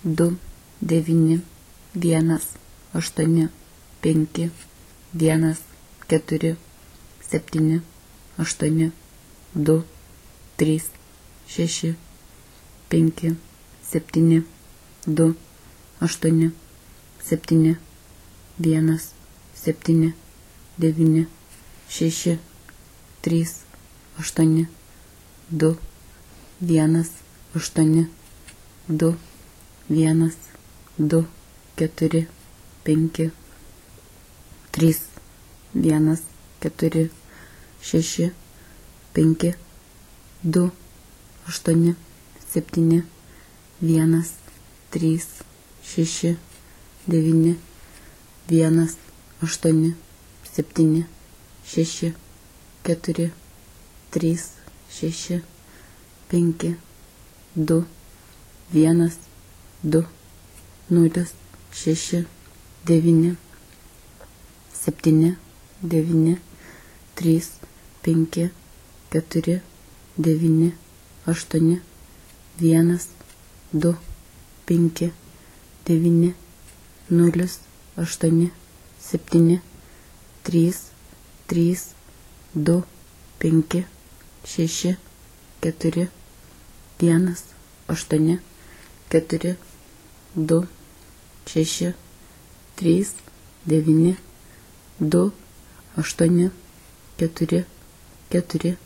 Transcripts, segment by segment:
2, 9, 1, 8, 5, 1, 4, 7, 8, 2, 3, 6, 5, 7, 2, 8, 7, 1, 7, 9, 6, 3, 8, 2, 1, 8, 2, 1, 2, 4, 5, 3, 1, 4, 6, 5, 2, 8, 7, 1, 3, 6, 9, 1, 8, 7, 6, 4, 3, 6, 5, 2, 1, 2, 0, 6, 9, 7, 9, 3, 5, 4, 9, 8, 1, 2, 5, 9, 0, 8, 7, 3, 3, 2, 5, 6, 4, 1, 8, 4, 2, 6, 3, 9, 2, 8, 4, 4,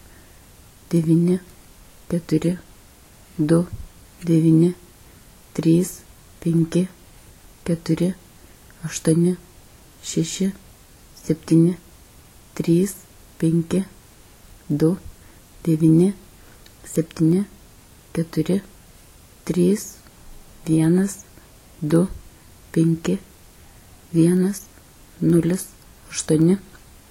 9, 4, 2, 9, 3, 5, 4, 8, 6, 7, 3, 5, 2, 9, 7, 4, 3, 1, 2, 5, 1, 0, 8,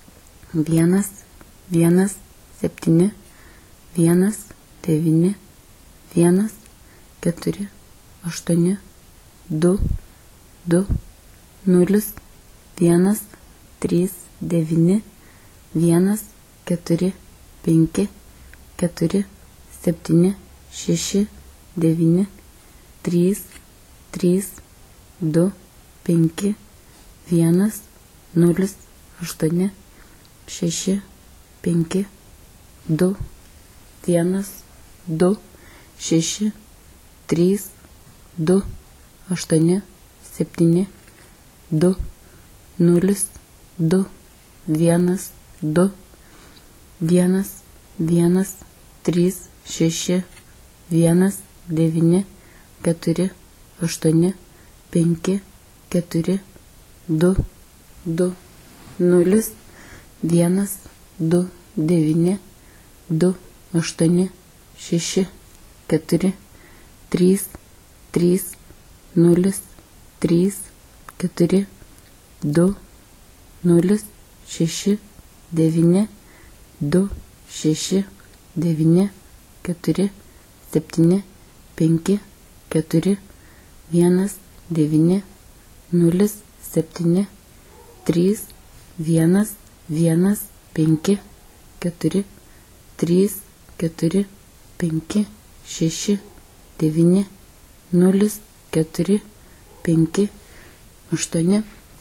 1, 1, 7, 1, 9, 1, 4, 8, 2, 2, 0, 1, 3, 9, 1, 4, 5, 4, 7, 6, 9, 3, 3, 2, 5, 1, 0, 8, 6, 5, 2, 1, 2, 6, 3, 2, 8, 7, 2, 0, 2, 1, 2, 1, 1, 3, 6, 1, 9, 4, 8, 5, 4, 2, 2, 0, 1, 2, 9, 2, 8, 6, 4, 3, 3, 0, 3, 4, 2, 0, 6, 9, 2, 6, 9, 4, 7, 5, 4, 1, 9, 0, 7, 3, 1, 1, 5, 4, 3, 4, 5, 6, 9, 0, 4, 5, 8,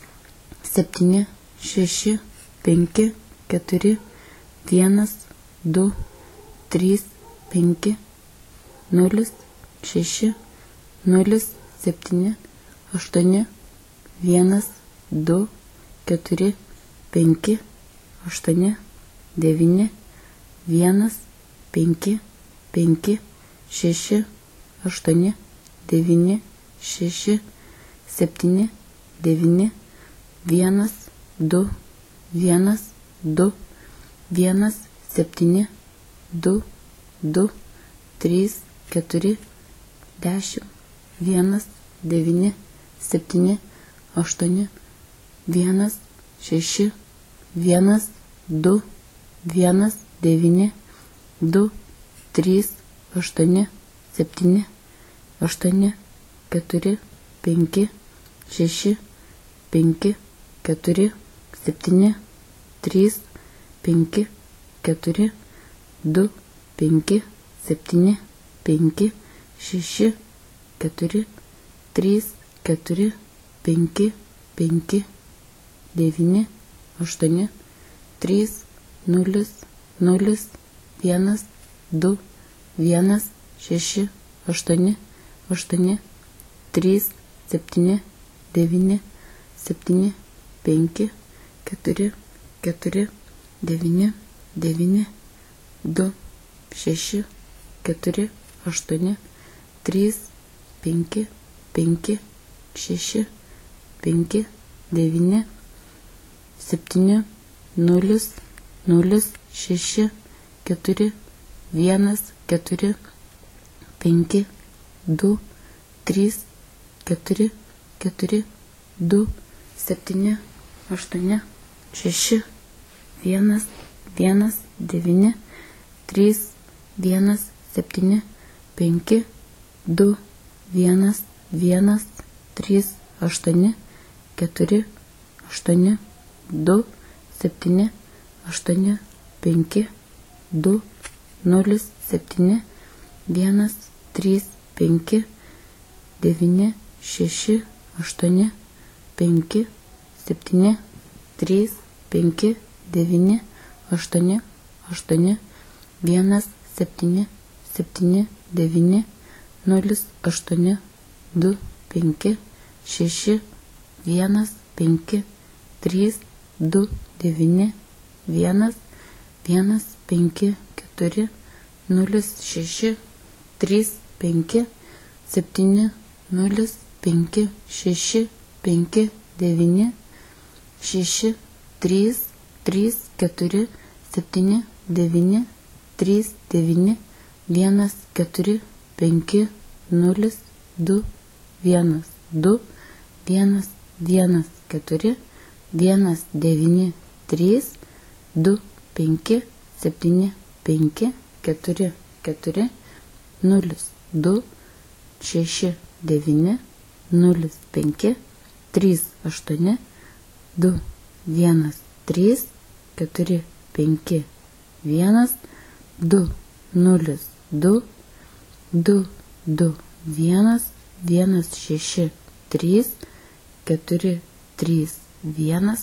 7, 6, 5, 4, 1, 2, 3, 5, 0, 6, 0, 7, 8, 1, 2, 4, 5, 8, 9, 1, 5, 5, 6, 8, 9, 6, 7, 9, 1, 2, 1, 2, 1, 7, 2, 2, 3, 4, 10, 1, 9, 7, 8, 1, 6, 1, 2, 1, 9, 2, 3, 8, 7, 8, 4, 5, 6, 5, 4, 7, 3, 5, 4, 2, 5, 7, 5, 6, 4, 3, 4, 5, 5, 9, 8, 3, 0, 0, 1, 2, 1, 6, 8, 8, 3, 7, 9, 7, 5, 4, 4, 9, 9, 2, 6, 4, 8, 3, 5, 5, 6, 5, 9, 7, 0, 0, 6, 4, 1, 4, 5, 2, 3, 4, 4, 2, 7, 8, 6, 1, 1, 9, 3, 1, 7, 5, 2, 1, 1, 3, 8, 4, 8, 2, 7, 8, 5, 2, 0, 7, 1, 3, 5, 9, 6, 8, 5, 7, 3, 5, 9, 8, 8, 1, 7, 7, 9, 0, 8, 2, 5, 6, 1, 5, 3, 2, 9, 1, 1, 5, 4, 0, 6, 3, 5, 7, 0, 5, 6, 5, 9, 6, 3, 3, 4, 7, 9, 3, 9, 1, 4, 5, 0, 2, 1, 2, 1, 1, 4, 1, 9, 3, 2, 5, 7, 5, 4, 4, 0, 2, 6, 9, 0, 5, 3, 8, 2, 1, 3, 4, 5, 1, 2, 0, 2, 2, 2, 1, 1, 6, 3, 4, 3, 1,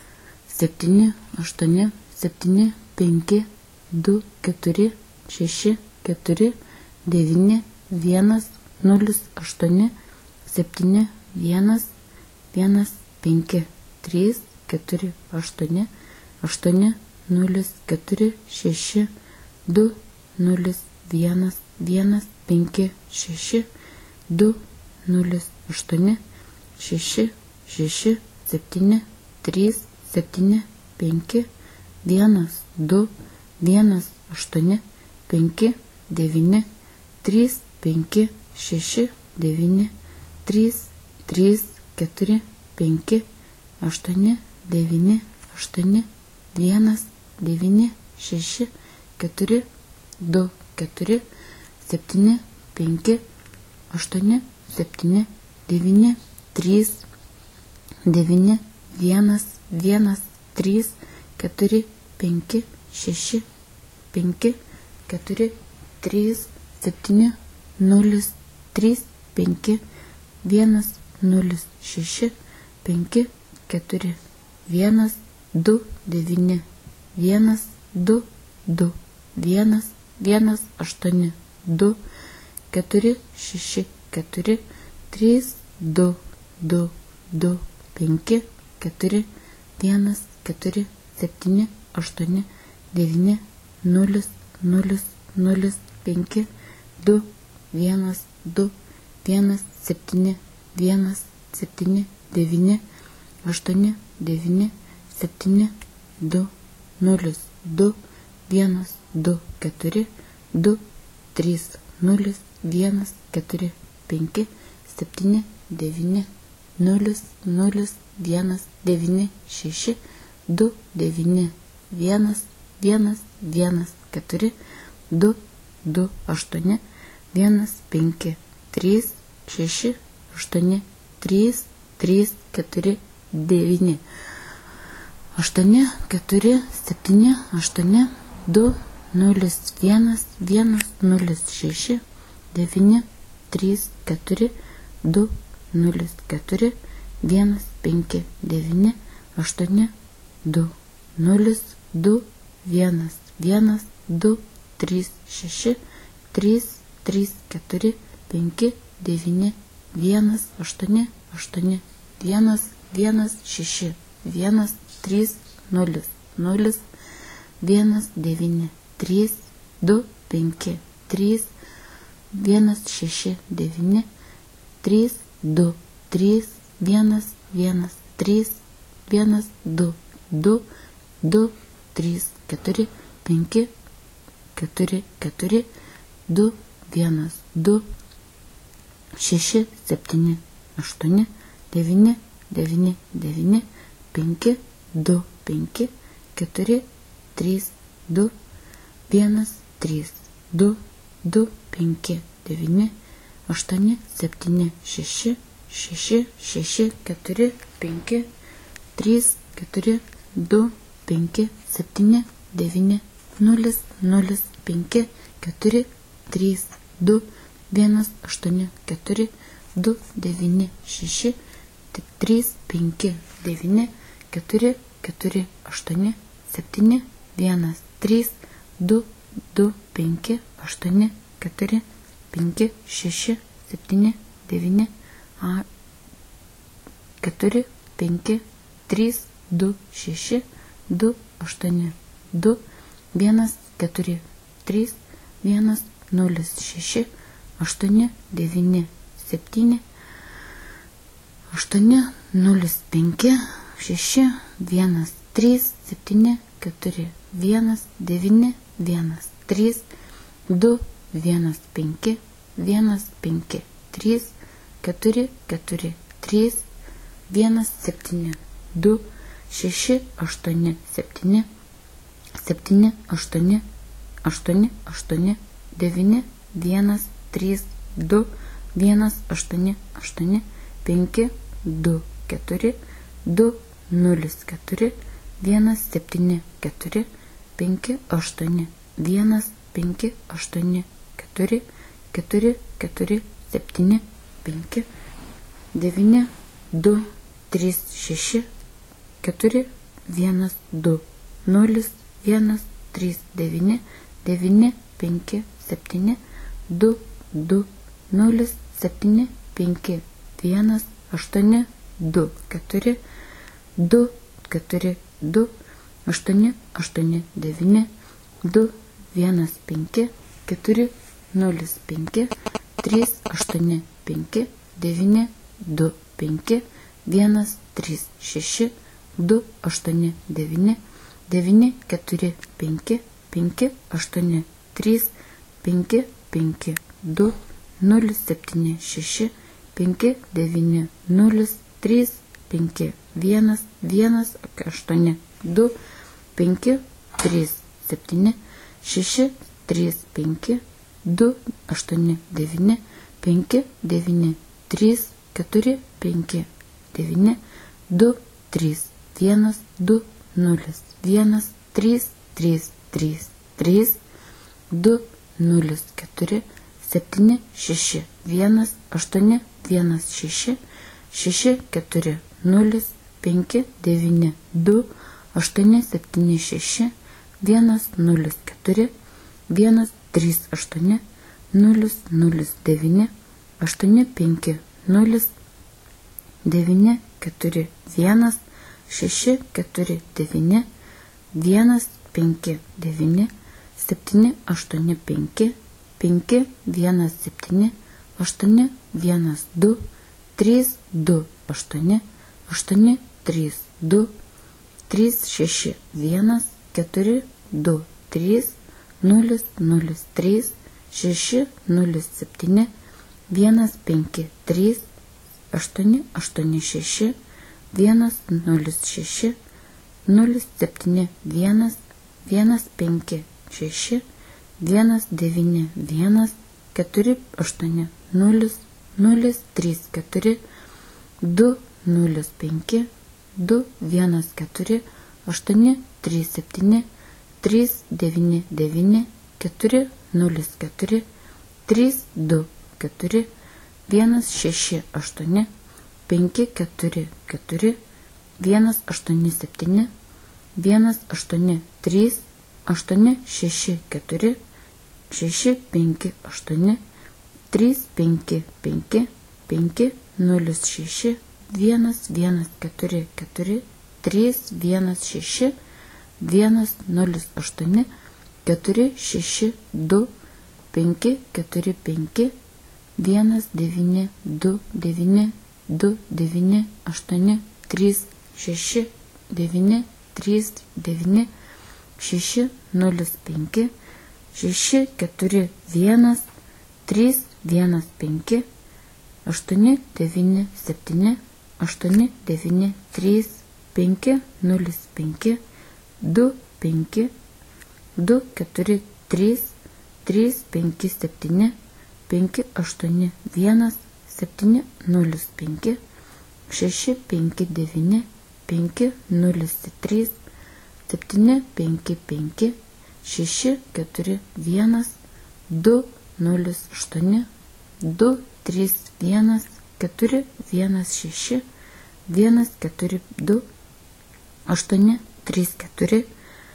7, 8, 7, 5, 2, 4, 6, 4, 9, 1, 0, 8, 7, 1, 1, 5, 3, 4, 8, 8, 0, 4, 6, 2, 0, 1, 1, 5, 6, 2, 0, 8, 6, 6, 7, 3, 7, 5, 1, 2, 1, 8, 5, 9, 3, 5, 6, 9, 3, 3, 4, 5, 8, 9, 8, 1, 9, 6, 4, 2, 4, 7, 5, 8, 7, 9, 3, 9, 1, 1, 3, 4, 5, 6, 5, 4, 3, 7, 0, 3, 5, 1, 0, 6, 5, 4, 1, 2, 9, 1, 2, 2, 1, 1, 8, 2, 4, 6, 4, 3, 2, 2, 2, 5, 4, 1, 4, 7, 8, 9, 0, 0, 0, 5, 2, 1, 2, 1, 7, 1, 7, 9, 8, 9, 7, 2, 0, 2, 1, 2, 4, 2, 3, 0, 1, 4, 5, 7, 9, 0, 0, 1, 9, 6, 2, 9, 1, 1, 1, 4, 2, 2, 8, 1, 5, 3, 6, 8, 3, 3, 4, 9, 8, 4, 7, 8, 2, 0, 1, 1, 0, 6, 9, 3, 4, 2, 0, 4, 1, 5, 9, 8, 2, 0, 2, 1, 1, 2, 3, 6, 3, 3, 4, 5, 9, 1, 8, 8, 1, 1, 6, 1, 3, 0, 0, 1, 9, 3, 2, 5, 3, 1, 6, 9, 3, 2, 3, 1, 1, 3, 1, 2, 2, 2, 3, 4, 5, 4, 4, 2, 1, 2, 6, 7, 8, 9, 9, 9, 5, 2, 5, 4, 3, 2, 1, 3, 2, 2, 5, 9, 8, 7, 6, 6, 6, 4, 5, 3, 4, 2, 5, 7, 9, 0, 0, 5, 4, 3, 2, 1, 8, 4, 2, 9, 6, 3, 5, 9, 4, 4, 8, 7, 1, 3, 2, 2, 5, 8, 4, 5, 6, 7, 9, 4, 5, 3, 2, 6, 2, 8, 2, 1, 4, 3, 1, 0, 6, 8, 9, 7, 8, 0, 5, 6, 1, 3, 7, 4, 1, 9, 1, 3, 2, 1, 5, 1, 5, 3, 4, 4, 3, 1, 7, 2, 6, 8, 7, 7, 8, 8, 8, 9, 1, 3, 2, 1, 8, 8, 5, 2, 4, 2, 0, 4, 1, 7, 4, 5, 8, 1, 5, 8, 4, 4, 4, 7, 5, 9, 2, 3, 6, 4, 1, 2, 0, 1, 3, 9, 9, 5, 7, 2, 2, 0, 7, 5, 1, 8, 2, 4, 2, 4, 2, 8, 8, 9, 2, 1, 5, 4, 0, 5, 3, 8, 5, 9, 2, 5, 1, 3, 6, 2, 8, 9, 9, 4, 5, 5, 8, 3, 5, 5, 2, 0, 7, 6, 5, 9, 0, 3, 5, 1, 1, 8, 2, 5, 3, 7, 6, 3, 5, 2, 8, 9, 5, 9, 3, 4, 5, 9, 2, 3, 1, 2, 0, 1, 3, 3, 3, 3, 2, 0, 4, 7, 6, 1, 8, 1, 6, 6, 4, 0, 5, 9, 2, 8, 7, 6, 1, 0, 4, 1, 3, 8, 0, 0, 9, 8, 5, 0, 9, 4, 1, 6, 4, 9, 1, 5, 9, 7, 8, 5, 5, 1, 7, 8, 1, 2, 3, 2, 8, 8, 3, 2, 3, 6, 1, 4, 2, 3, 0, 0, 3, 6, 0, 7, 1, 5, 3, 8, 8, 6, 1, 0, 6, 0, 7, 1, 1, 5, 6, 1, 9, 1, 4, 8, 0, 0, 3, 4, 2, 0, 5, 2, 1, 4, 8, 3, 7, 3, 9, 9, 4, 0, 4, 3, 2, 4, 1, 6, 8, 5, 4, 4, 1, 8, 7, 1, 8, 3, 8, 6, 4, 6, 5, 8, 3, 5, 5, 5, 0, 6, 1, 1, 4, 4, 3, 1, 6, 1, 0, 8, 4, 6, 2, 5, 4, 5, 1, 9, 2, 9, 2, 9, 8, 3, 6, 9, 3, 9, 6, 0, 5, 6, 4, 1, 3, 1, 5, 8, 9, 7, 8, 9, 3, 5, 0, 5, 2, 5, 2, 4, 3, 3, 5, 7, 5, 8, 1, 7, 0, 5, 6, 5, 9, 5, 0, 3, 7, 5, 5, 6, 4, 1, 2, 0, 8, 2, 3, 1, 4, 1, 6, 1, 4, 2, 8, 3, 4,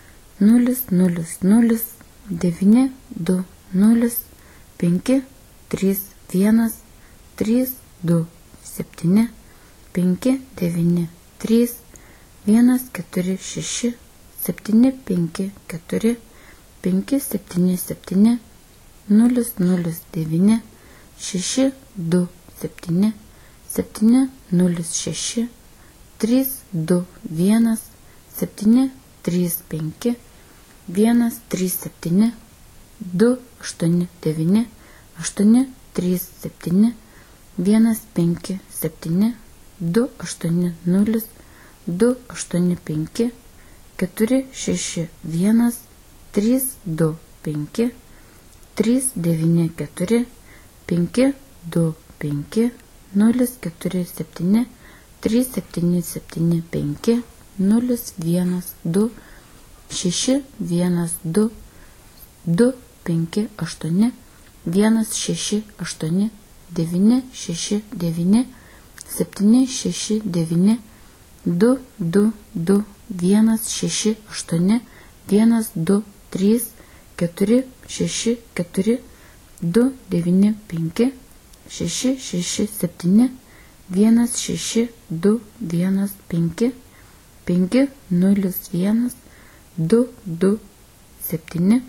0, 0, 0, 9, 2, 0, 5, 3, 1, 3, 2, 7, 5, 9, 3, 1, 4, 6, 7, 5, 4, 5, 7, 7, 0, 0, 9, 6, 2, 7, 7, 0, 6, 3, 2, 1, 7, 3, 5, 1, 3, 7, 2, 8, 9, 8, 3, 7, 1, 5, 7, 2, 8, 0, 2, 8, 5, 4, 6, 1, 3, 2, 5, 3, 9, 4, 5, 2, 5, 0, 4, 7, 3, 7, 7, 5, 0, 1, 2, 6, 1, 2, 2, 5, 8, 1, 6, 8, 9, 6, 9, 7, 6, 9, 2, 2, 2, 1, 6, 8, 1, 2, 3, 4, 6, 4, 2, 9, 5, 6, 6, 7, 1, 6, 2, 1, 5, 5, 0, 1, 2, 2, 7,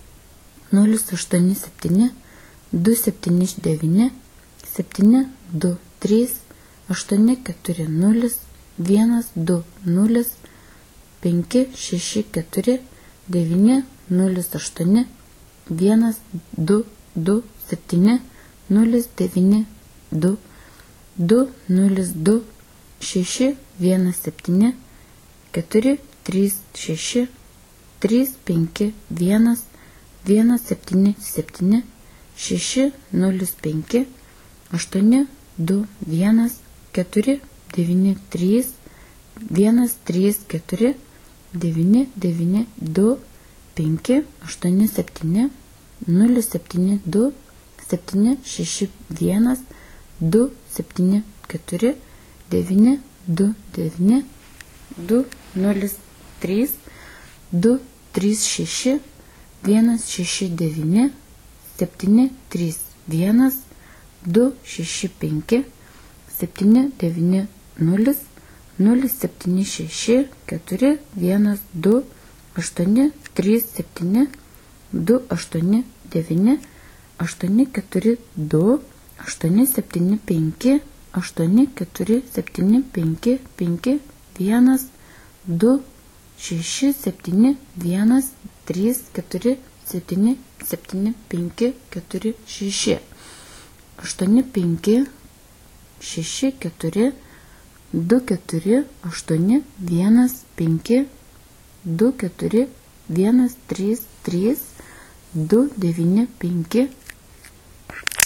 0, 8, 7, 2, 7, 9, 7, 2, 3, 8, 4, 0, 1, 2, 0, 5, 6, 4, 9, 0, 8, 1, 2, 2, 7, 0, 9, 2, 2, 0, 2, 6, 1, 7, 4, 3, 6, 3, 5, 1, 1, 7, 7, 6, 0, 5, 8, 2, 1, 4, 9, 3, 1, 3, 4, 9, 9, 2, 5, 8, 7, 0, 7, 2, 7, 6, 1, 2, 7, 4, 9, 2, 9, 2, 0, 3, 2, 3, 6, 1, 6, 9, 7, 3, 1, 2, 6, 5, 7, 9, 0, 0, 7, 6, 4, 1, 2, 8, 3, 7, 2, 8, 9, 8, 4, 2, 8, 7, 5, 8, 4, 7, 5, 5, 1, 2, 6, 7, 1, 3, 4, 7, 7, 5, 4, 6, 8, 5, 6, 4, 2, 4, 8, 1, 5, 2, 4, 1, 3, 3, 2, 9, 5,